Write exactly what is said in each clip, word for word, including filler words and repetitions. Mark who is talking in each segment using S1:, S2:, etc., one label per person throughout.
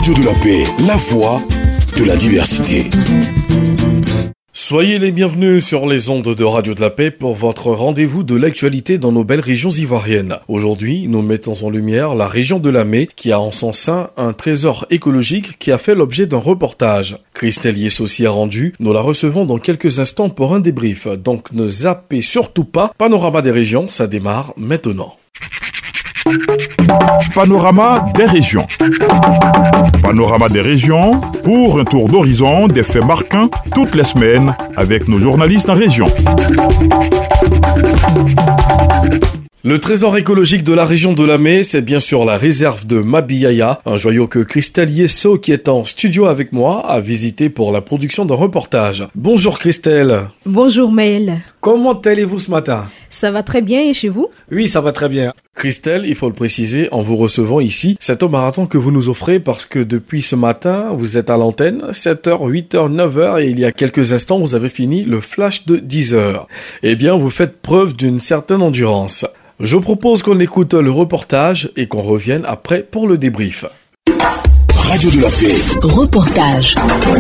S1: Radio de la Paix, la voix de la diversité.
S2: Soyez les bienvenus sur les ondes de Radio de la Paix pour votre rendez-vous de l'actualité dans nos belles régions ivoiriennes. Aujourd'hui, nous mettons en lumière la région de Lamé qui a en son sein un trésor écologique qui a fait l'objet d'un reportage. Christelle Yesso s'y a rendu. Nous la recevons dans quelques instants pour un débrief. Donc ne zappez surtout pas. Panorama des régions, ça démarre maintenant.
S3: Panorama des régions. Panorama des régions pour un tour d'horizon des faits marquants toutes les semaines avec nos journalistes en région.
S2: Le trésor écologique de la région de Lamé, c'est bien sûr la réserve de Mabiyaya, un joyau que Christelle Yesso, qui est en studio avec moi, a visité pour la production d'un reportage. Bonjour Christelle.
S4: Bonjour Maël.
S2: Comment allez-vous ce matin ?
S4: Ça va très bien et chez vous ?
S2: Oui, ça va très bien. Christelle, il faut le préciser, en vous recevant ici, c'est au marathon que vous nous offrez parce que depuis ce matin, vous êtes à l'antenne, sept heures, huit heures, neuf heures et il y a quelques instants, vous avez fini le flash de dix heures. Eh bien, vous faites preuve d'une certaine endurance. Je propose qu'on écoute le reportage et qu'on revienne après pour le débrief.
S1: Radio de la Paix.
S5: Reportage.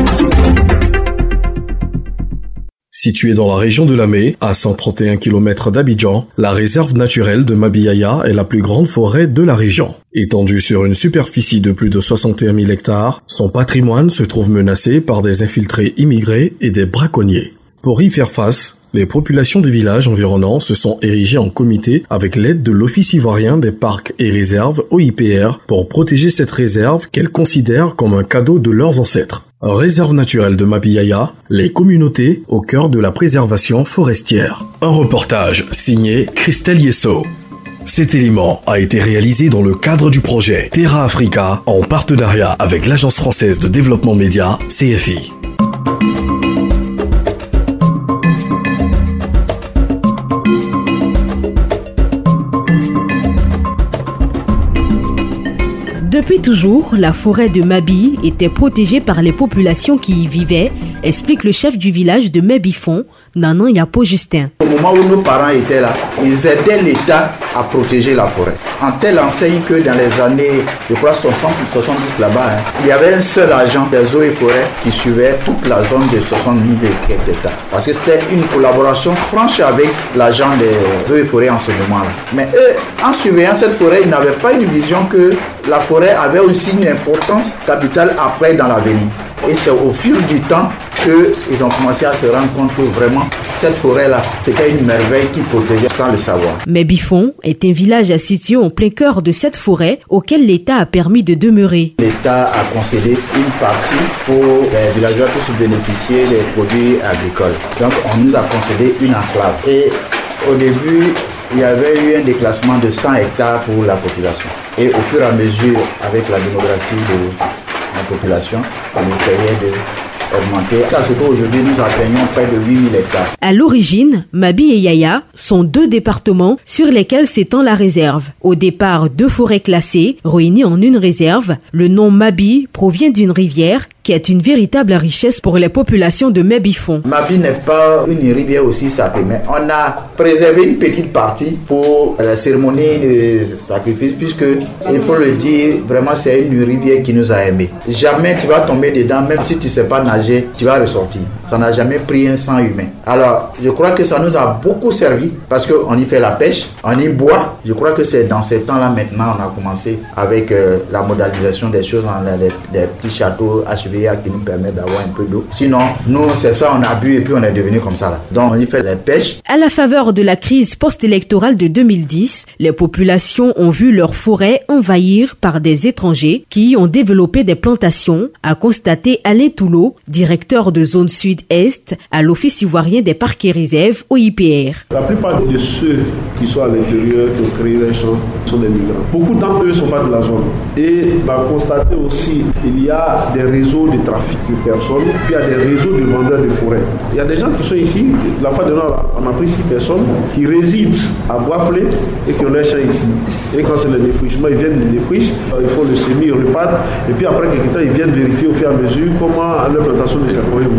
S2: Située dans la région de Lamé, à cent trente et un kilomètres d'Abidjan, la réserve naturelle de Mabiyaya est la plus grande forêt de la région. Étendue sur une superficie de plus de soixante et un mille hectares, son patrimoine se trouve menacé par des infiltrés immigrés et des braconniers. Pour y faire face, les populations des villages environnants se sont érigées en comité avec l'aide de l'Office ivoirien des parcs et réserves O I P R pour protéger cette réserve qu'elles considèrent comme un cadeau de leurs ancêtres. Réserve naturelle de Mabiyaya, les communautés au cœur de la préservation forestière. Un reportage signé Christelle Yesso. Cet élément a été réalisé dans le cadre du projet Terra Africa en partenariat avec l'Agence française de développement média C F I.
S4: Depuis toujours, la forêt de Mabi était protégée par les populations qui y vivaient, explique le chef du village de Mebifon, Nanan Yapo Justin.
S6: Au moment où nos parents étaient là, ils aidaient l'État à protéger la forêt. En telle enseigne que dans les années, je crois soixante soixante-dix là-bas, hein, il y avait un seul agent des eaux et forêts qui suivait toute la zone de soixante mille hectares. Parce que c'était une collaboration franche avec l'agent des eaux et forêts en ce moment-là. Mais eux, en surveillant cette forêt, ils n'avaient pas une vision que la forêt avait aussi une importance capitale après dans l'avenir. Et c'est au fil du temps qu'ils ont commencé à se rendre compte que vraiment, cette forêt-là, c'était une merveille qui protégeait sans le savoir.
S4: Mebifon est un village situé en plein cœur de cette forêt auquel l'État a permis de demeurer.
S6: L'État a concédé une partie pour les villageois tous bénéficier des produits agricoles. Donc, on nous a concédé une enclave. Et au début, il y avait eu un déclassement de cent hectares pour la population. Et au fur et à mesure, avec la démographie de la population, on essayait de augmenter. À ce qu'aujourd'hui, nous atteignons près de huit mille hectares.
S4: À l'origine, Mabi et Yaya sont deux départements sur lesquels s'étend la réserve. Au départ, deux forêts classées, réunies en une réserve. Le nom Mabi provient d'une rivière qui est une véritable richesse pour les populations de Mebifon.
S6: Mabi n'est pas une rivière aussi sacrée, mais on a préservé une petite partie pour la cérémonie de sacrifice, puisque, il faut le dire, vraiment c'est une rivière qui nous a aimés. Jamais tu vas tomber dedans, même si tu ne sais pas nager, tu vas ressortir. Ça n'a jamais pris un sang humain. Alors, je crois que ça nous a beaucoup servi, parce qu'on y fait la pêche, on y boit. Je crois que c'est dans ces temps-là maintenant, on a commencé avec euh, la modernisation des choses, on a des, des petits châteaux achevés qui nous permettent d'avoir un peu d'eau. Sinon, nous, c'est ça, on a bu et puis on est devenu comme ça là. Donc, on y fait la pêche.
S4: À la faveur de la crise post-électorale de deux mille dix, les populations ont vu leurs forêts envahir par des étrangers qui y ont développé des plantations, a constaté Alain Toulot, directeur de zone sud-est à l'Office ivoirien des parcs et réserves O I P R.
S7: La plupart de ceux qui sont à l'intérieur de créer les champs sont des migrants. Beaucoup d'entre eux ne sont pas de la zone. Et on a constaté aussi il y a des réseaux de trafic de personnes, puis il y a des réseaux de vendeurs de forêt. Il y a des gens qui sont ici, la fois de nous, on a pris six personnes qui résident à Boisflé et qui ont leur champ ici. Et quand c'est le défrichement, ils viennent les défricher, ils font le semis, ils repartent, et puis après quelques temps, ils viennent vérifier au fur et à mesure comment leur plantation de cacao évolue.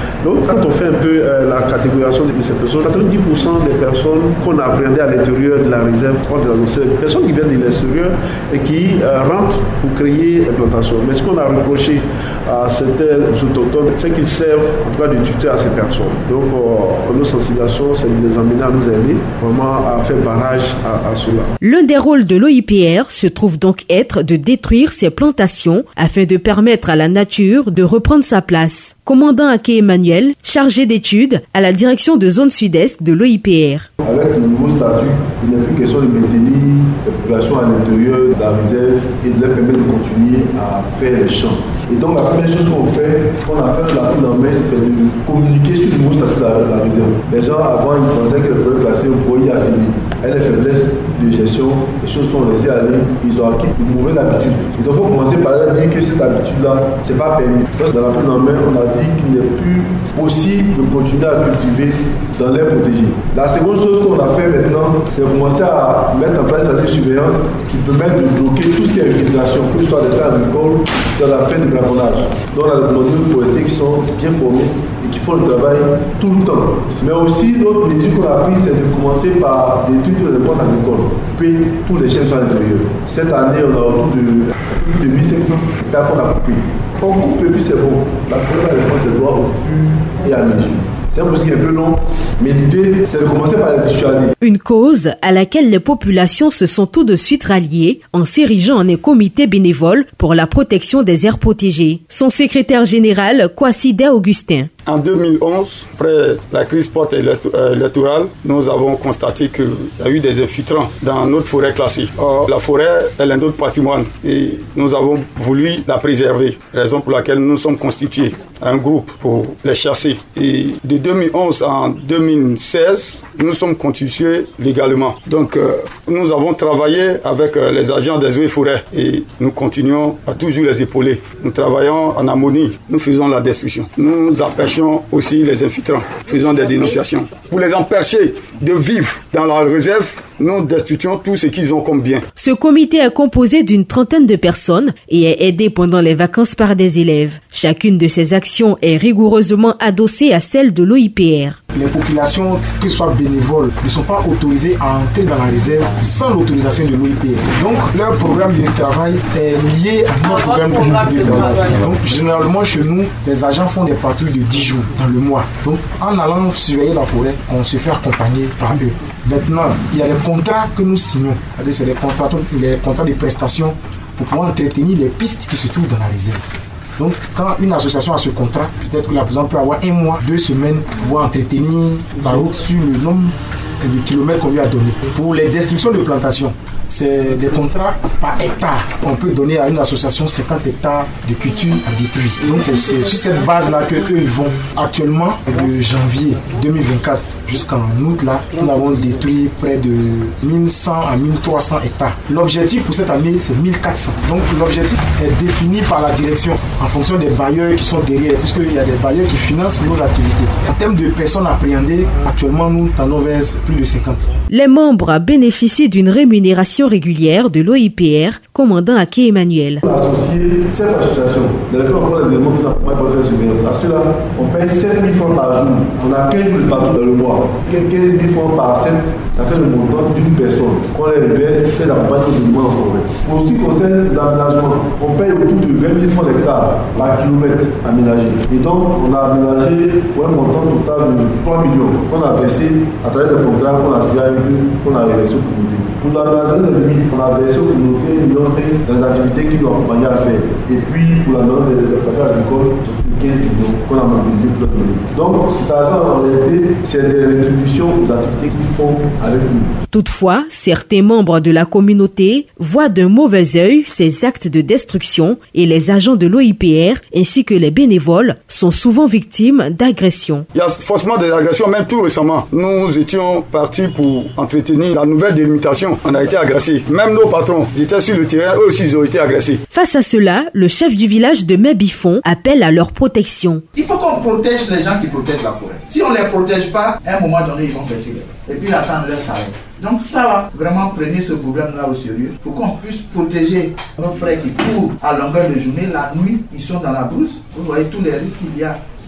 S7: Donc quand on fait un peu euh, la catégorisation de ces personnes, quatre-vingt-dix pour cent des personnes qu'on a appréhendées à l'intérieur de la réserve trois de la Nocé, des personnes qui viennent de l'extérieur et qui euh, rentrent pour créer des plantations. Mais ce qu'on a reproché à certains autochtones, c'est qu'ils servent en tout cas de tuteur à ces personnes. Donc euh, nos sensibilisations, c'est de les amener à nous aider vraiment à faire barrage à, à cela.
S4: L'un des rôles de l'O I P R se trouve donc être de détruire ces plantations afin de permettre à la nature de reprendre sa place. Commandant Aké Emmanuel, chargé d'études à la direction de zone sud-est de l'O I P R.
S5: Avec le nouveau statut, il n'est plus question de maintenir les populations à l'intérieur de la réserve et de leur permettre de continuer à faire les champs. Et donc la première chose qu'on fait, qu'on a fait de la prise en main, c'est de communiquer sur le nouveau statut de la, de la réserve. Les gens avant, ils pensaient que les forêts classées, on pouvait y accéder. Et les faiblesses de gestion, les choses sont laissées aller, ils ont acquis une mauvaise habitude. Et donc il faut commencer par leur dire que cette habitude-là, c'est pas permis. Donc dans la prise en main, on a dit qu'il n'est plus possible de continuer à cultiver dans l'air protégé. La seconde chose qu'on a fait maintenant, c'est commencer à mettre en place des surveillances qui permettent de bloquer tout ce qui est infiltration, que ce soit des terres agricoles, dans la fin de gravonnage. Donc on a demandé aux forestiers qui sont bien formés et qui font le travail tout le temps. Mais aussi, l'autre mesure qu'on a prise, c'est de commencer par détruire toutes les postes agricoles, couper tous les chênes à l'intérieur. Cette année, on a autour de plus de mille cinq cents hectares qu'on a coupés. On coupe et puis c'est bon. La forêt va répondre ses droits au fur et à mesure. C'est un processus un peu long, mais l'idée, c'est de commencer par les dissuader.
S4: Une cause à laquelle les populations se sont tout de suite ralliées en s'érigeant en un comité bénévole pour la protection des aires protégées. Son secrétaire général, Kwaside Augustin.
S8: En deux mille onze, après la crise post-électorale, nous avons constaté qu'il y a eu des infiltrants dans notre forêt classée. Or, la forêt est notre patrimoine et nous avons voulu la préserver, raison pour laquelle nous sommes constitués un groupe pour les chasser. Et de deux mille onze en deux mille seize, nous sommes constitués légalement. Donc, euh, nous avons travaillé avec euh, les agents des eaux et forêts et nous continuons à toujours les épauler. Nous travaillons en harmonie, nous faisons la destruction. Nous empêchons aussi les infiltrants, faisons des dénonciations. Pour les empêcher de vivre dans la réserve, nous destruisons tout ce qu'ils ont comme bien.
S4: Ce comité est composé d'une trentaine de personnes et est aidé pendant les vacances par des élèves. Chacune de ces actions est rigoureusement adossée à celle de l'O I P R.
S9: Les populations, qu'elles soient bénévoles, ne sont pas autorisées à entrer dans la réserve sans l'autorisation de l'O I P R. Donc leur programme de travail est lié à notre programme de travail. Donc généralement chez nous, les agents font des patrouilles de dix jours dans le mois. Donc en allant surveiller la forêt, on se fait accompagner par eux. Maintenant, il y a des contrats que nous signons. C'est les contrats, les contrats de prestation pour pouvoir entretenir les pistes qui se trouvent dans la réserve. Donc, quand une association a ce contrat, peut-être que la présidente peut avoir un mois, deux semaines pour pouvoir entretenir la route sur le nombre de kilomètres qu'on lui a donné. Pour les destructions de plantations, c'est des contrats par hectare. On peut donner à une association cinquante hectares de culture à détruire. Donc c'est, c'est sur cette base-là qu'eux ils vont. Actuellement, de janvier deux mille vingt-quatre jusqu'en août, là, nous avons détruit près de mille cent à mille trois cents hectares. L'objectif pour cette année, c'est mille quatre cents. Donc l'objectif est défini par la direction en fonction des bailleurs qui sont derrière, puisqu'il y a des bailleurs qui financent nos activités. En termes de personnes appréhendées, actuellement, nous tendons vers plus de cinquante.
S4: Les membres bénéficient d'une rémunération régulière de l'O I P R, commandant Aké Emmanuel.
S5: Associer cette association, dans laquelle on prend les éléments qui n'ont pas pour faire surveillance. À cela, on paye sept mille francs par jour. On a quinze jours de partout dans le mois. quinze mille francs par sept, ça fait le montant d'une personne. Qu'on les reverse, les accompagne aux éléments en forêt. Pour ce qui concerne les aménagements, on paye autour de vingt mille francs l'hectare par kilomètre aménagé. Et donc, on a aménagé pour un montant total de trois millions qu'on a versé à travers des contrats qu'on a signé avec eux, qu'on a reversé au communauté. Pour la zone de limite, on a versé au communauté un million cinq dans les activités qui nous accompagnent à faire. Et puis, pour la zone des affaires agricoles, quinze millions qu'on a mobilisé pour le donner. Donc, cet argent, en réalité, c'est des rétributions aux activités qu'ils font avec nous.
S4: Toutefois, certains membres de la communauté voient d'un mauvais œil ces actes de destruction et les agents de l'O I P R ainsi que les bénévoles sont souvent victimes d'agressions.
S8: Il y a forcément des agressions, même tout récemment. Nous étions partis pour entretenir la nouvelle délimitation. On a été agressés. Même nos patrons, ils étaient sur le terrain, eux aussi ils ont été agressés.
S4: Face à cela, le chef du village de Mébifon appelle à leur protection.
S6: Il faut qu'on protège les gens qui protègent la forêt. Si on ne les protège pas, à un moment donné, ils vont baisser. Et puis attendre leur s'arrête. Donc ça va, vraiment prenez ce problème-là au sérieux pour qu'on puisse protéger nos frères qui courent à longueur de journée. La nuit, ils sont dans la brousse. Vous voyez tous les risques qu'il y a.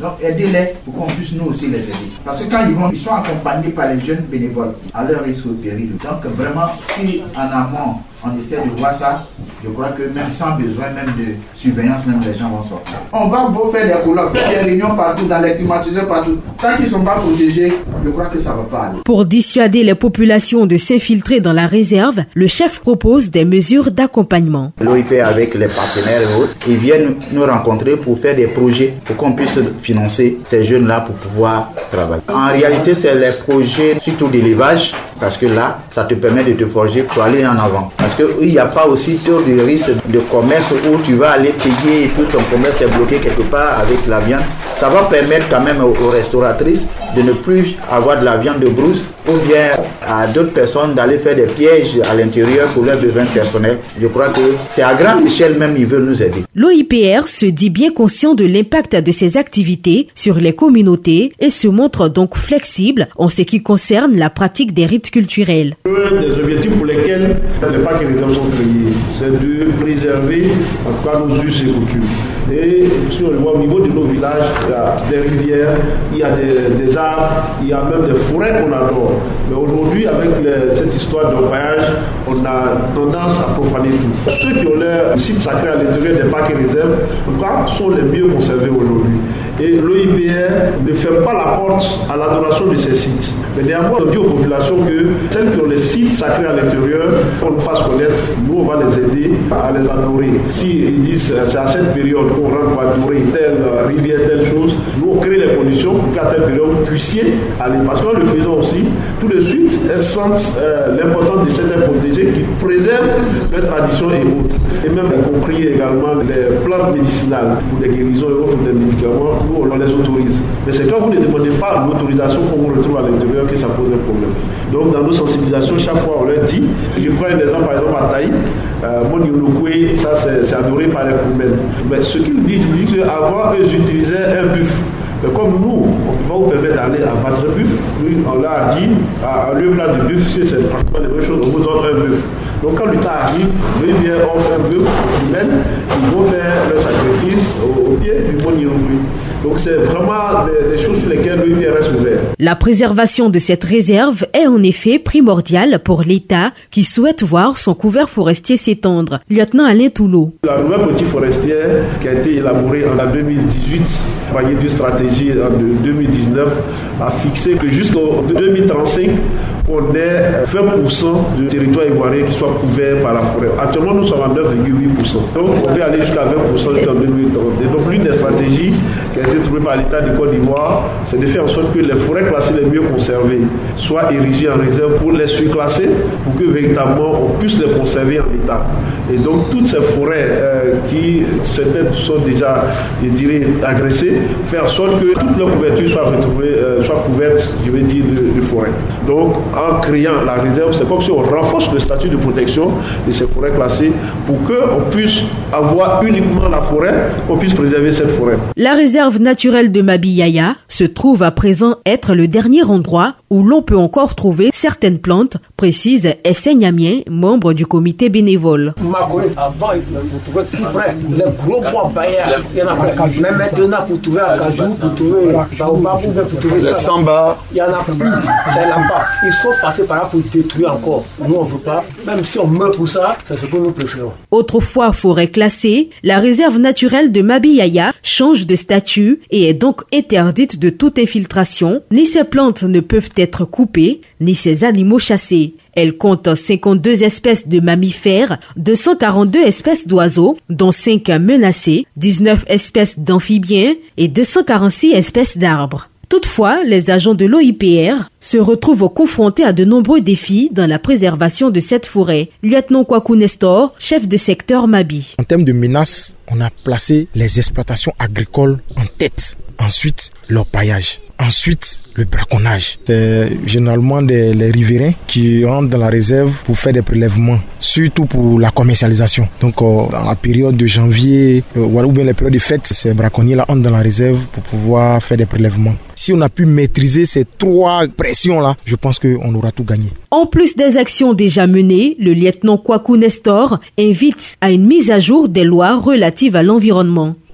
S6: Donc aidez-les pour qu'on puisse nous aussi les aider. Parce que quand ils vont, ils sont accompagnés par les jeunes bénévoles à leur risque au péril. Donc vraiment, si en amont, on essaie de voir ça, je crois que même sans besoin même de surveillance, même les gens vont sortir. On va beau faire des colloques, faire des réunions partout, dans les climatiseurs partout. Tant qu'ils ne sont pas protégés, je crois que ça ne va pas aller.
S4: Pour dissuader les populations de s'infiltrer dans la réserve, le chef propose des mesures d'accompagnement.
S6: L'O I P avec les partenaires et autres, ils viennent nous rencontrer pour faire des projets, pour qu'on puisse financer ces jeunes-là pour pouvoir travailler. En réalité, c'est les projets surtout d'élevage, parce que là, ça te permet de te forger pour aller en avant. Parce qu'il n'y a pas aussi trop de risque de commerce où tu vas aller payer et tout ton commerce est bloqué quelque part avec la viande. Ça va permettre quand même aux restauratrices de ne plus avoir de la viande de brousse ou bien à d'autres personnes d'aller faire des pièges à l'intérieur pour leurs besoins personnels. Je crois que c'est à grande échelle même, ils veulent nous aider.
S4: L'O I P R se dit bien conscient de l'impact de ces activités sur les communautés et se montre donc flexible en ce qui concerne la pratique des rites culturels.
S7: Un des objectifs pour lesquels les parcs et réserves sont créés, c'est de préserver en tout cas nos us et coutumes. Et si on le voit au niveau de nos villages, il y a des rivières, il y a des, des arbres, il y a même des forêts qu'on adore. Mais aujourd'hui, avec les, cette histoire d'orpaillage, on a tendance à profaner tout. Ceux qui ont leur site sacré à l'intérieur des parcs et réserves, en tout cas, sont les mieux conservés aujourd'hui. Et l'O I P R ne ferme pas la porte à l'adoration de ces sites. Mais néanmoins, on dit aux populations que celles qui ont les sites sacrés à l'intérieur, qu'on nous fasse connaître, nous on va les aider à les adorer. Si ils disent c'est à cette période qu'on rentre pour adorer telle rivière, telle chose, nous on crée les conditions pour qu'à telle période vous puissiez aller. Parce qu'en le faisant aussi, tout de suite, elles sentent euh, l'importance de certains protégés qui préservent leurs traditions et autres. Et même y compris également les plantes médicinales pour des guérisons et autres des médicaments, nous on les autorise. Mais c'est quand vous ne demandez pas l'autorisation qu'on vous retrouve à l'intérieur que ça pose un problème. Donc dans nos sensibilisations, chaque fois on leur dit, je prends un exemple par exemple à Taï, euh, mon Yolokwe, ça c'est adoré par les Koumènes. Mais ce qu'ils disent, ils disent qu'avant eux utilisaient un buffle. Mais comme nous, on va vous permettre d'aller abattre un buffle, lui, on l'a dit, à un lieu là de buffle, c'est pratiquement la même chose, on vous donne un buffle. Donc quand le temps arrive, lui vient offrir un buffle, ils ils vont faire le sacrifice au, au pied du mont Yolokwe. Donc c'est vraiment des, des choses sur lesquelles l'O I P R reste ouvert.
S4: La préservation de cette réserve est en effet primordiale pour l'État qui souhaite voir son couvert forestier s'étendre. Lieutenant Alain Toulot.
S7: La nouvelle politique forestière qui a été élaborée en deux mille dix-huit, accompagnée d'une stratégie en deux mille dix-neuf, a fixé que jusqu'en deux mille trente-cinq, on ait vingt pour cent du territoire ivoirien qui soit couvert par la forêt. Actuellement, nous sommes à neuf virgule huit pour cent. Donc, on va aller jusqu'à vingt pour cent jusqu'en deux mille trente. Et donc, l'une des stratégies qui a été trouvée par l'État du Côte d'Ivoire, c'est de faire en sorte que les forêts classées les mieux conservées soient érigées en réserve pour les surclasser, pour que véritablement on puisse les conserver en état. Et donc, toutes ces forêts euh, qui, certaines sont déjà, je dirais, agressées, faire en sorte que toute leur couverture soit retrouvée, euh, soit couverte, je vais dire, de, de forêt. Donc, en créant la réserve, c'est comme si on renforce le statut de protection de ces forêts classées pour qu'on puisse avoir uniquement la forêt, qu'on puisse préserver cette forêt.
S4: La réserve naturelle de Mabiyaya se trouve à présent être le dernier endroit où l'on peut encore trouver certaines plantes, précise Essé Niamien, membre du comité bénévole.
S10: Avant, on trouvait tout près, les gros bois baillards, il y en a pas. Mais maintenant, pour trouver un cajou, pour trouver baobab, pour trouver
S8: les samba,
S10: il n'y en a plus. C'est là-bas. Ils sont passés par là pour détruire encore. Nous, on ne veut pas. Même si on meurt pour ça, c'est ce que nous préférons.
S4: Autrefois forêt classée, la réserve naturelle de Mabiyaya change de statut et est donc interdite de toute infiltration. Ni ses plantes ne peuvent être coupées, ni ses animaux chassés. Elle compte cinquante-deux espèces de mammifères, deux cent quarante-deux espèces d'oiseaux, dont cinq menacés, dix-neuf espèces d'amphibiens et deux cent quarante-six espèces d'arbres. Toutefois, les agents de l'O I P R se retrouvent confrontés à de nombreux défis dans la préservation de cette forêt. Lieutenant Kwaku Nestor, chef de secteur Mabi.
S9: En termes de menaces, on a placé les exploitations agricoles en tête. Ensuite, l'orpaillage. Ensuite, le braconnage. C'est généralement des, les riverains qui rentrent dans la réserve pour faire des prélèvements, surtout pour la commercialisation. Donc, euh, dans la période de janvier, euh, ou bien les périodes de fête, ces braconniers-là entrent dans la réserve pour pouvoir faire des prélèvements. Si on a pu maîtriser ces trois pressions-là, je pense qu'on aura tout gagné.
S4: En plus des actions déjà menées, le lieutenant Kwaku Nestor invite à une mise à jour des lois relatives à l'environnement.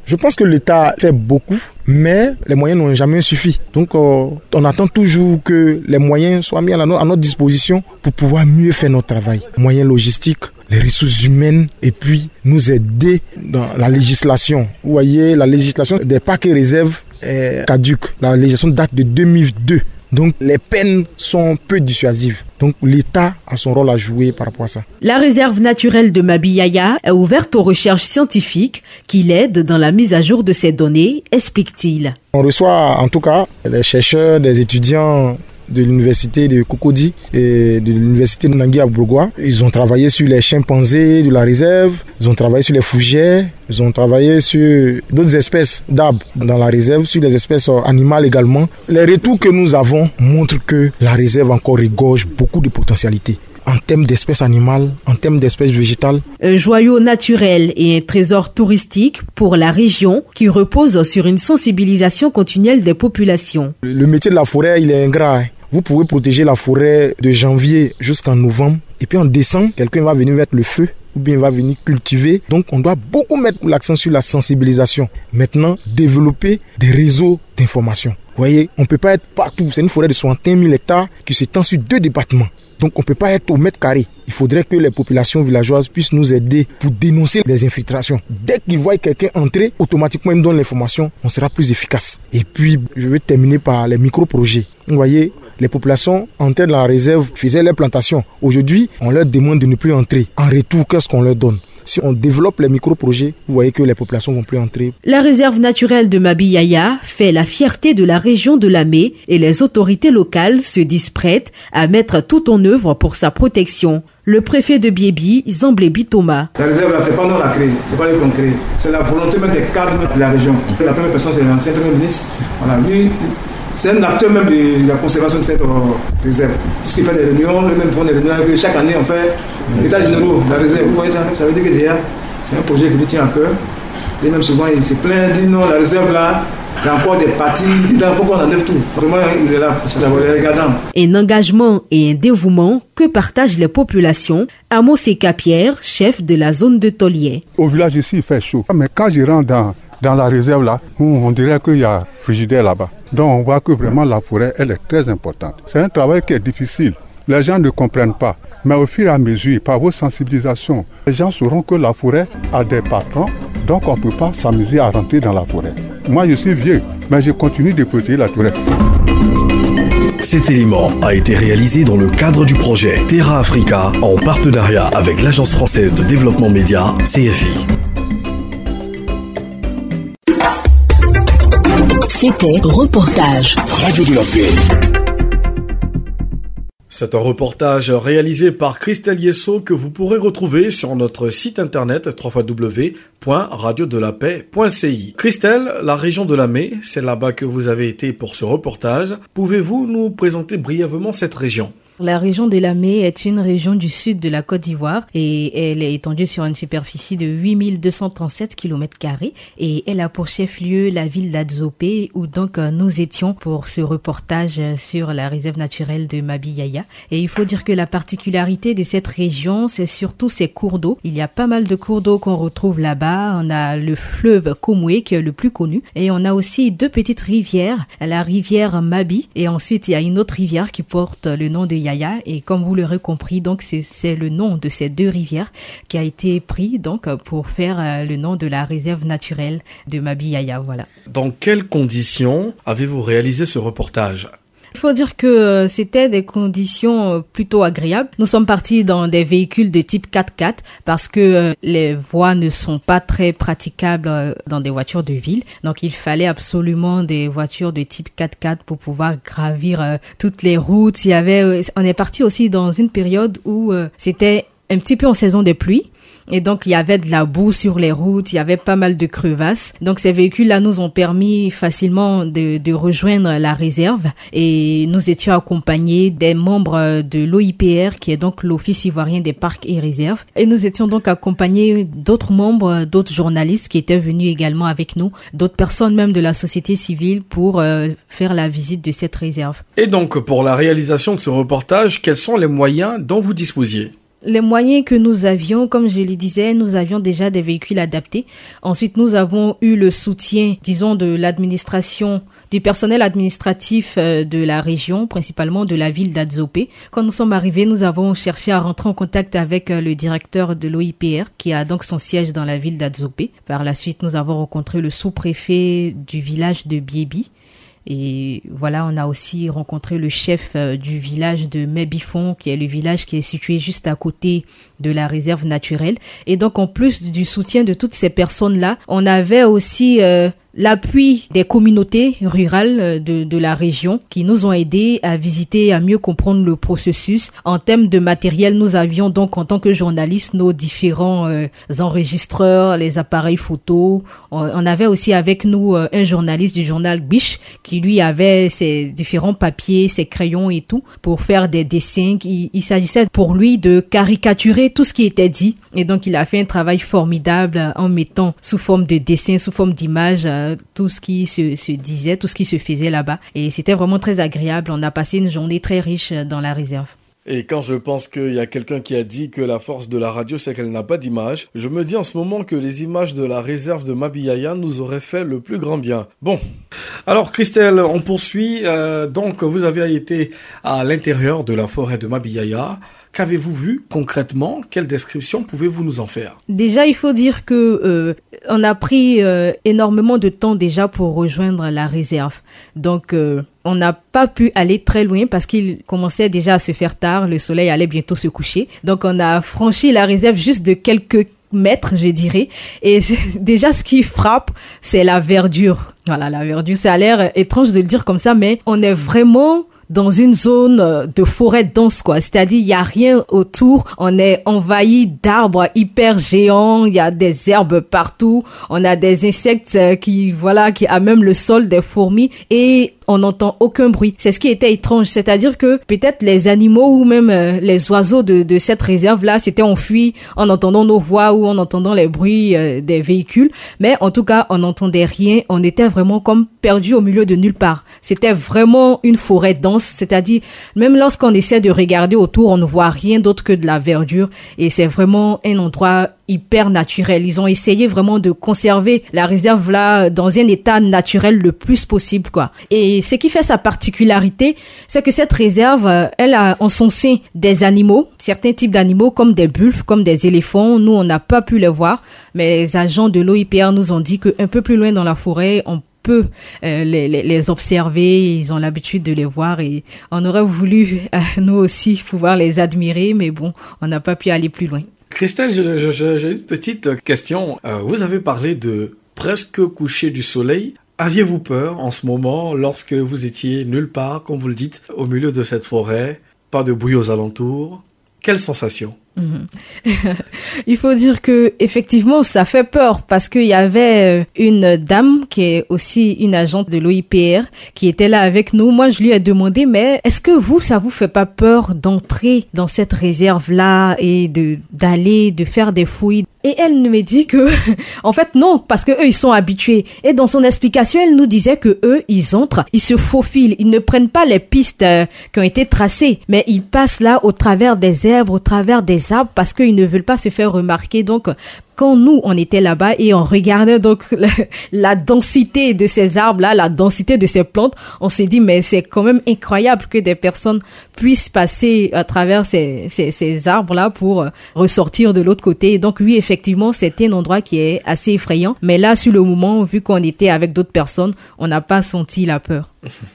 S9: Je pense que l'État fait beaucoup, mais les moyens n'ont jamais suffi. Donc euh, on attend toujours que les moyens soient mis à, la, à notre disposition pour pouvoir mieux faire notre travail. Moyens logistiques, les ressources humaines et puis nous aider dans la législation. Vous voyez, la législation des parcs et réserves est caduque. La législation date de deux mille deux. Donc les peines sont peu dissuasives. Donc l'État a son rôle à jouer par rapport à ça.
S4: La réserve naturelle de Mabiyaya est ouverte aux recherches scientifiques qui l'aident dans la mise à jour de ces données, explique-t-il.
S9: On reçoit en tout cas des chercheurs, des étudiants de l'université de Cocody et de l'université de Nangui à Bourgois. Ils ont travaillé sur les chimpanzés de la réserve, ils ont travaillé sur les fougères, ils ont travaillé sur d'autres espèces d'arbres dans la réserve, sur les espèces animales également. Les retours que nous avons montrent que la réserve encore regorge beaucoup de potentialités. En termes d'espèces animales, en termes d'espèces végétales.
S4: Un joyau naturel et un trésor touristique pour la région qui repose sur une sensibilisation continuelle des populations.
S9: Le métier de la forêt, il est ingrat. Vous pouvez protéger la forêt de janvier jusqu'en novembre. Et puis en décembre, quelqu'un va venir mettre le feu ou bien va venir cultiver. Donc on doit beaucoup mettre l'accent sur la sensibilisation. Maintenant, développer des réseaux d'information. Vous voyez, on ne peut pas être partout. C'est une forêt de soixante et un mille hectares qui s'étend sur deux départements. Donc on ne peut pas être au mètre carré. Il faudrait que les populations villageoises puissent nous aider pour dénoncer les infiltrations. Dès qu'ils voient quelqu'un entrer, automatiquement ils nous donnent l'information, on sera plus efficace. Et puis je vais terminer par les micro-projets. Vous voyez, les populations entraient dans la réserve, faisaient leurs plantations. Aujourd'hui, on leur demande de ne plus entrer. En retour, qu'est-ce qu'on leur donne ? Si on développe les micro-projets, vous voyez que les populations vont plus entrer.
S4: La réserve naturelle de Mabiyaya fait la fierté de la région de Lamé et les autorités locales se disent prêtes à mettre tout en œuvre pour sa protection. Le préfet de Biébi, Zamblébi Thomas.
S11: La réserve, là, c'est pas nous qui l'a créée, c'est pas lui qu'on crée. C'est la volonté même des cadres de la région. La première personne, c'est l'ancien premier ministre. Voilà, lui, c'est un acteur même de la conservation de cette réserve. Puisqu'il fait des réunions, lui-même font des réunions. Chaque année, on fait des états généraux de la réserve. Vous voyez ça? Ça veut dire que déjà, c'est un projet qui lui tient à cœur. Et même souvent, il se plaint, il dit non, la réserve là, il y a encore des parties, il faut qu'on enlève tout. Vraiment, il est là pour ça, les regardants.
S4: Un engagement et un dévouement que partagent les populations. Amos Seka-Pierre, chef de la zone de Tolier.
S12: Au village ici, il fait chaud. Mais quand je rentre dans, dans la réserve là, on dirait qu'il y a frigidaire là-bas. Donc on voit que vraiment la forêt, elle est très importante. C'est un travail qui est difficile. Les gens ne comprennent pas. Mais au fur et à mesure, par vos sensibilisations, les gens sauront que la forêt a des patrons. Donc on ne peut pas s'amuser à rentrer dans la forêt. Moi je suis vieux, mais je continue de protéger la forêt.
S2: Cet élément a été réalisé dans le cadre du projet Terra Africa en partenariat avec l'Agence française de développement média, C F I.
S13: C'était Reportage.
S1: Radio de la Paix.
S2: C'est un reportage réalisé par Christelle Yesso que vous pourrez retrouver sur notre site internet w w w point radio de la paix point c i. Christelle, la région de Lamé, c'est là-bas que vous avez été pour ce reportage. Pouvez-vous nous présenter brièvement cette région ?
S14: La région de Lamé est une région du sud de la Côte d'Ivoire et elle est étendue sur une superficie de huit mille deux cent trente-sept kilomètres carrés et elle a pour chef-lieu la ville d'Adzopé où donc nous étions pour ce reportage sur la réserve naturelle de Mabiyaya. Et il faut dire que la particularité de cette région, c'est surtout ses cours d'eau. Il y a pas mal de cours d'eau qu'on retrouve là-bas. On a le fleuve Komoué qui est le plus connu et on a aussi deux petites rivières, la rivière Mabi et ensuite il y a une autre rivière qui porte le nom de Yaya. Et comme vous l'aurez compris, donc c'est, c'est le nom de ces deux rivières qui a été pris donc pour faire euh, le nom de la réserve naturelle de Mabiyaya. Voilà.
S2: Dans quelles conditions avez-vous réalisé ce reportage ?
S14: Il faut dire que c'était des conditions plutôt agréables. Nous sommes partis dans des véhicules de type quatre-quatre parce que les voies ne sont pas très praticables dans des voitures de ville. Donc, il fallait absolument des voitures de type quatre-quatre pour pouvoir gravir toutes les routes. Il y avait, on est parti aussi dans une période où c'était un petit peu en saison des pluies. Et donc, il y avait de la boue sur les routes, il y avait pas mal de crevasses. Donc, ces véhicules-là nous ont permis facilement de, de rejoindre la réserve. Et nous étions accompagnés des membres de l'O I P R, qui est donc l'Office ivoirien des parcs et réserves. Et nous étions donc accompagnés d'autres membres, d'autres journalistes qui étaient venus également avec nous, d'autres personnes même de la société civile pour euh, faire la visite de cette réserve.
S2: Et donc, pour la réalisation de ce reportage, quels sont les moyens dont vous disposiez ?
S14: Les moyens que nous avions, comme je le disais, nous avions déjà des véhicules adaptés. Ensuite, nous avons eu le soutien, disons, de l'administration, du personnel administratif de la région, principalement de la ville d'Adzopé. Quand nous sommes arrivés, nous avons cherché à rentrer en contact avec le directeur de l'O I P R, qui a donc son siège dans la ville d'Adzopé. Par la suite, nous avons rencontré le sous-préfet du village de Biébi. Et voilà, on a aussi rencontré le chef euh, du village de Mébifon, qui est le village qui est situé juste à côté de la réserve naturelle. Et donc, en plus du soutien de toutes ces personnes-là, on avait aussi euh, l'appui des communautés rurales de, de la région qui nous ont aidés à visiter, à mieux comprendre le processus. En termes de matériel, nous avions donc en tant que journalistes nos différents euh, enregistreurs, les appareils photos. On, on avait aussi avec nous euh, un journaliste du journal Biche qui lui avait ses différents papiers, ses crayons et tout pour faire des dessins. Il, il s'agissait pour lui de caricaturer tout ce qui était dit. Et donc, il a fait un travail formidable en mettant sous forme de dessins, sous forme d'images, tout ce qui se, se disait, tout ce qui se faisait là-bas. Et c'était vraiment très agréable. On a passé une journée très riche dans la réserve.
S2: Et quand je pense qu'il y a quelqu'un qui a dit que la force de la radio, c'est qu'elle n'a pas d'image, je me dis en ce moment que les images de la réserve de Mabiyaya nous auraient fait le plus grand bien. Bon, alors Christelle, on poursuit. Euh, donc, vous avez été à l'intérieur de la forêt de Mabiyaya. Qu'avez-vous vu concrètement? Quelle description pouvez-vous nous en faire? Déjà, il faut dire que euh, on a pris euh, énormément de temps déjà pour rejoindre la réserve. Donc, euh, on n'a pas pu aller très loin parce qu'il commençait déjà à se faire tard. Le soleil allait bientôt se coucher. Donc, on a franchi la réserve juste de quelques mètres, je dirais. Et déjà, ce qui frappe, c'est la verdure. Voilà, la verdure. Ça a l'air étrange de le dire comme ça, mais on est vraiment dans une zone de forêt dense, quoi. C'est-à-dire, il y a rien autour. On est envahi d'arbres hyper géants. Il y a des herbes partout. On a des insectes qui, voilà, qui a même le sol, des fourmis. Et on n'entend aucun bruit. C'est ce qui était étrange. C'est-à-dire que peut-être les animaux ou même euh, les oiseaux de, de cette réserve-là s'étaient enfuis en entendant nos voix ou en entendant les bruits euh, des véhicules. Mais en tout cas, on n'entendait rien. On était vraiment comme perdus au milieu de nulle part. C'était vraiment une forêt dense. C'est-à-dire, même lorsqu'on essaie de regarder autour, on ne voit rien d'autre que de la verdure. Et c'est vraiment un endroit hyper naturel. Ils ont essayé vraiment de conserver la réserve là dans un état naturel le plus possible, quoi. Et ce qui fait sa particularité, c'est que cette réserve, elle a en son sein des animaux, certains types d'animaux comme des buffles, comme des éléphants. Nous, on n'a pas pu les voir, mais les agents de l'O I P R nous ont dit qu'un peu plus loin dans la forêt, on peut euh, les, les, les observer, ils ont l'habitude de les voir et on aurait voulu euh, nous aussi pouvoir les admirer, mais bon, on n'a pas pu aller plus loin. Christelle, je, je, j'ai une petite question. Euh, vous avez parlé de presque coucher du soleil. Aviez-vous peur en ce moment lorsque vous étiez nulle part, comme vous le dites, au milieu de cette forêt, pas de bruit aux alentours? Quelle sensation? Mmh. Il faut dire que effectivement ça fait peur parce qu'il y avait une dame qui est aussi une agente de l'O I P R qui était là avec nous. Moi je lui ai demandé mais est-ce que vous ça vous fait pas peur d'entrer dans cette réserve là et de d'aller de faire des fouilles? Et elle me dit que en fait non parce que eux ils sont habitués. Et dans son explication elle nous disait que eux ils entrent, ils se faufilent, ils ne prennent pas les pistes euh, qui ont été tracées, mais ils passent là au travers des herbes, au travers des arbres parce qu'ils ne veulent pas se faire remarquer. Donc quand nous on était là-bas et on regardait donc la, la densité de ces arbres-là, la densité de ces plantes, on s'est dit mais c'est quand même incroyable que des personnes puissent passer à travers ces, ces, ces arbres-là pour ressortir de l'autre côté. Et donc oui, effectivement, c'était un endroit qui est assez effrayant. Mais là, sur le moment, vu qu'on était avec d'autres personnes, on n'a pas senti la peur.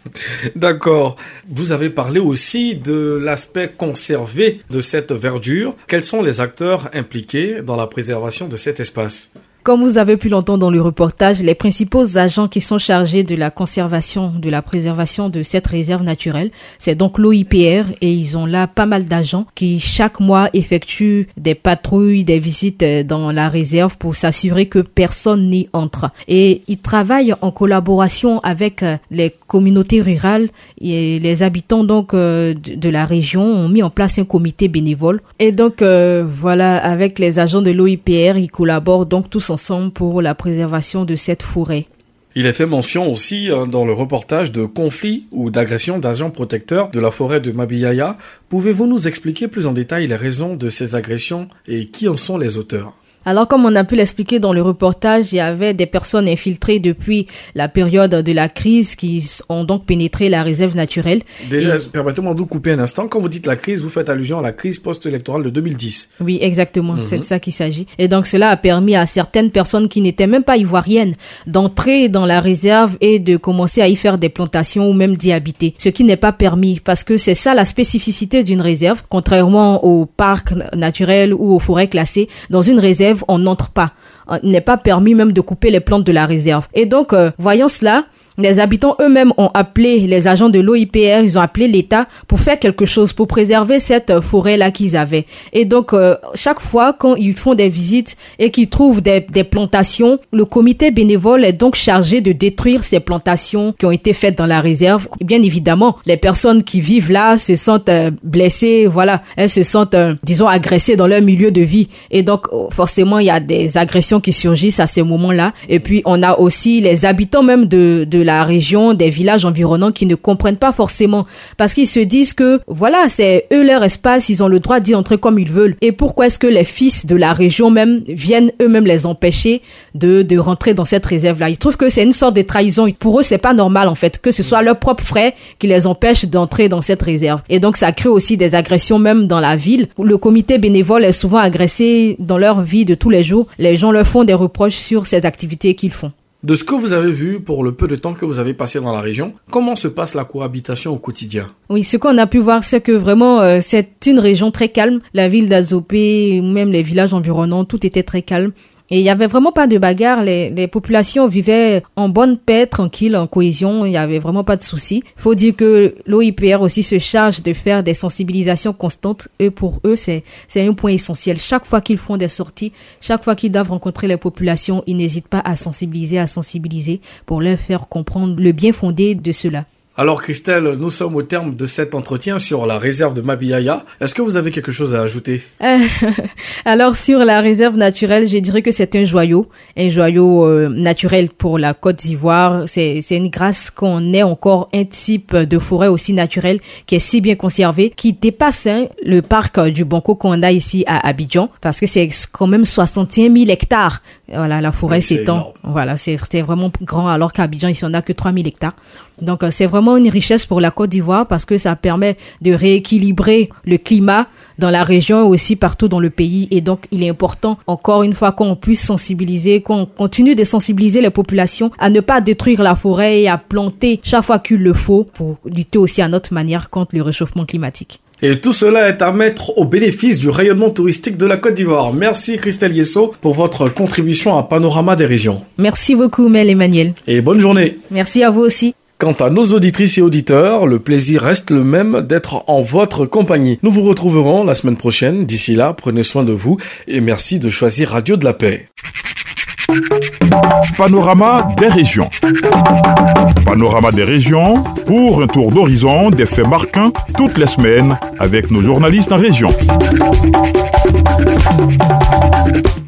S2: D'accord. Vous avez parlé aussi de l'aspect conservé de cette verdure. Quels sont les acteurs impliqués dans la préservation de cet espace ? Comme vous avez pu l'entendre dans le reportage, les principaux agents qui sont chargés de la conservation, de la préservation de cette réserve naturelle, c'est donc l'O I P R et ils ont là pas mal d'agents qui chaque mois effectuent des patrouilles, des visites dans la réserve pour s'assurer que personne n'y entre. Et ils travaillent en collaboration avec les communautés rurales et les habitants donc de, de la région ont mis en place un comité bénévole. Et donc euh, voilà, avec les agents de l'O I P R, ils collaborent donc tous ensemble pour la préservation de cette forêt. Il est fait mention aussi dans le reportage de conflits ou d'agressions d'agents protecteurs de la forêt de Mabiyaya. Pouvez-vous nous expliquer plus en détail les raisons de ces agressions et qui en sont les auteurs ?
S14: Alors, comme on a pu l'expliquer dans le reportage, il y avait des personnes infiltrées depuis la période de la crise qui ont donc pénétré la réserve naturelle.
S2: Déjà,
S14: et...
S2: permettez-moi de vous couper un instant. Quand vous dites la crise, vous faites allusion à la crise post-électorale de deux mille dix.
S14: Oui, exactement. Mm-hmm. C'est de ça qu'il s'agit. Et donc, cela a permis à certaines personnes qui n'étaient même pas ivoiriennes d'entrer dans la réserve et de commencer à y faire des plantations ou même d'y habiter. Ce qui n'est pas permis parce que c'est ça la spécificité d'une réserve. Contrairement aux parcs naturels ou aux forêts classées, dans une réserve, on n'entre pas. Il n'est pas permis même de couper les plantes de la réserve. Et donc, euh, voyant cela, les habitants eux-mêmes ont appelé les agents de l'O I P R, ils ont appelé l'État pour faire quelque chose, pour préserver cette forêt-là qu'ils avaient. Et donc, euh, chaque fois quand ils font des visites et qu'ils trouvent des, des plantations, le comité bénévole est donc chargé de détruire ces plantations qui ont été faites dans la réserve. Et bien évidemment, les personnes qui vivent là se sentent euh, blessées, voilà, elles se sentent, euh, disons, agressées dans leur milieu de vie. Et donc, forcément, il y a des agressions qui surgissent à ces moments-là. Et puis, on a aussi les habitants même de, de la région, des villages environnants qui ne comprennent pas forcément parce qu'ils se disent que voilà, c'est eux leur espace, ils ont le droit d'y entrer comme ils veulent. Et pourquoi est-ce que les fils de la région même viennent eux-mêmes les empêcher de, de rentrer dans cette réserve-là? Ils trouvent que c'est une sorte de trahison. Pour eux, c'est pas normal en fait que ce soit leurs propres frères qui les empêchent d'entrer dans cette réserve. Et donc, ça crée aussi des agressions même dans la ville. Le comité bénévole est souvent agressé dans leur vie de tous les jours. Les gens leur font des reproches sur ces activités qu'ils font.
S2: De ce que vous avez vu pour le peu de temps que vous avez passé dans la région, comment se passe la cohabitation au quotidien?
S14: Oui, ce qu'on a pu voir, c'est que vraiment, euh, c'est une région très calme. La ville d'Azopé, même les villages environnants, tout était très calme. Et il y avait vraiment pas de bagarre, les, les populations vivaient en bonne paix, tranquille, en cohésion, il y avait vraiment pas de soucis. Faut dire que l'O I P R aussi se charge de faire des sensibilisations constantes et pour eux, c'est, c'est un point essentiel. Chaque fois qu'ils font des sorties, chaque fois qu'ils doivent rencontrer les populations, ils n'hésitent pas à sensibiliser, à sensibiliser pour leur faire comprendre le bien fondé de cela.
S2: Alors Christelle, nous sommes au terme de cet entretien sur la réserve de Mabiyaya. Est-ce que vous avez quelque chose à ajouter?
S14: euh, Alors sur la réserve naturelle, je dirais que c'est un joyau, un joyau euh, naturel pour la Côte d'Ivoire. C'est, c'est une grâce qu'on ait encore un type de forêt aussi naturelle qui est si bien conservé, qui dépasse hein, le parc du Banco qu'on a ici à Abidjan, parce que c'est quand même soixante et un mille hectares. Voilà, la forêt oui, s'étend. Voilà, c'est, c'est vraiment grand, alors qu'à Abidjan, ici, on n'a que trois mille hectares. Donc, c'est vraiment une richesse pour la Côte d'Ivoire parce que ça permet de rééquilibrer le climat dans la région et aussi partout dans le pays. Et donc, il est important, encore une fois, qu'on puisse sensibiliser, qu'on continue de sensibiliser les populations à ne pas détruire la forêt et à planter chaque fois qu'il le faut pour lutter aussi à notre manière contre le réchauffement climatique.
S2: Et tout cela est à mettre au bénéfice du rayonnement touristique de la Côte d'Ivoire. Merci Christelle Yesso pour votre contribution à Panorama des régions.
S14: Merci beaucoup Mel Emmanuel.
S2: Et bonne journée.
S14: Merci à vous aussi.
S2: Quant à nos auditrices et auditeurs, le plaisir reste le même d'être en votre compagnie. Nous vous retrouverons la semaine prochaine. D'ici là, prenez soin de vous et merci de choisir Radio de la Paix.
S3: Panorama des régions. Panorama des régions pour un tour d'horizon des faits marquants toutes les semaines avec nos journalistes en région.